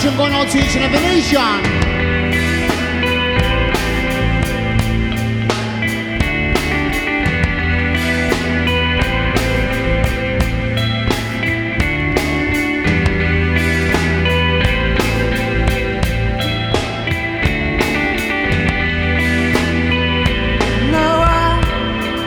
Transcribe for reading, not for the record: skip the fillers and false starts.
dedication going out to each and every nation.